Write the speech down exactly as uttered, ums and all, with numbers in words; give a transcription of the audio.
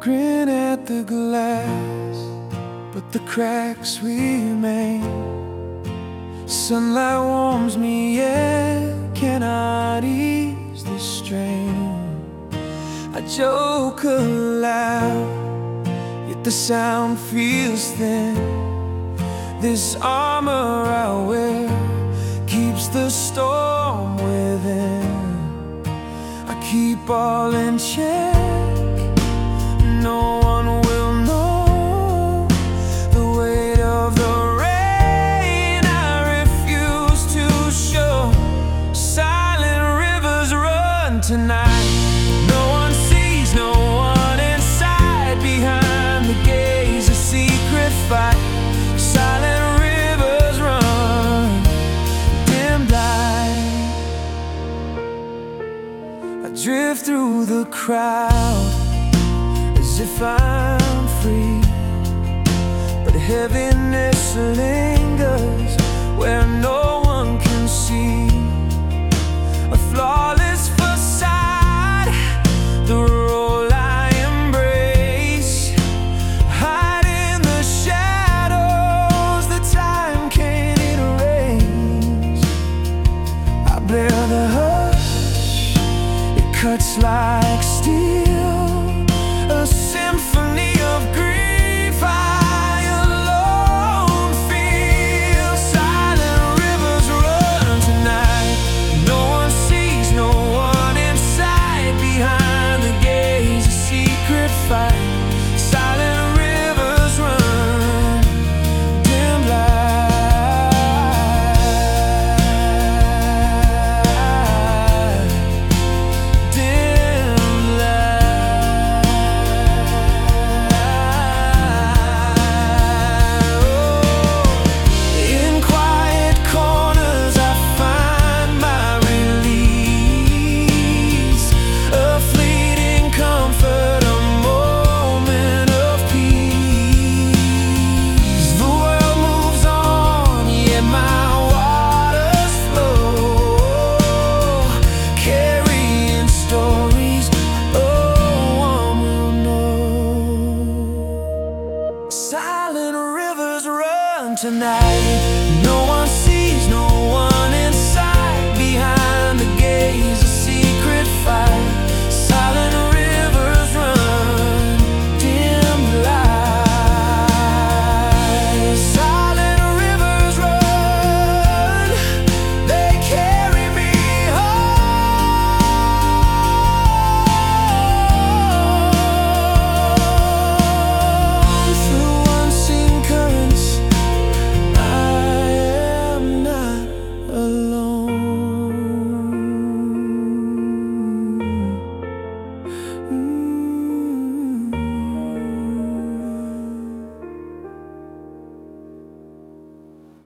Grin at the glass, but the cracks remain. Sunlight warms me, yet cannot ease the strain. I joke aloud, yet the sound feels thin. This armor I wear keeps the storm within. I keep all in check. No one will know the weight of the rain I refuse to show. Silent rivers run tonight. No one sees, no one inside. Behind the gaze, a secret fight. Silent rivers run, dim light. I drift through the crowd as if I'm free, but heaviness lingers where no one can see. A flawless facade, the role I embrace. Hide in the shadows that time can't erase. I bear the hush, it cuts like steel. A symphony of grief I alone feel. Silent rivers run tonight. No one sees, no one inside. Behind the gaze, a secret fight. Silent rivers run, dim light, dim light. In quiet corners I find my release. A fleeting comfort, a moment of peace. The world moves on, yet my waters flow, carrying stories no one will know. Silent rivers run tonight. No one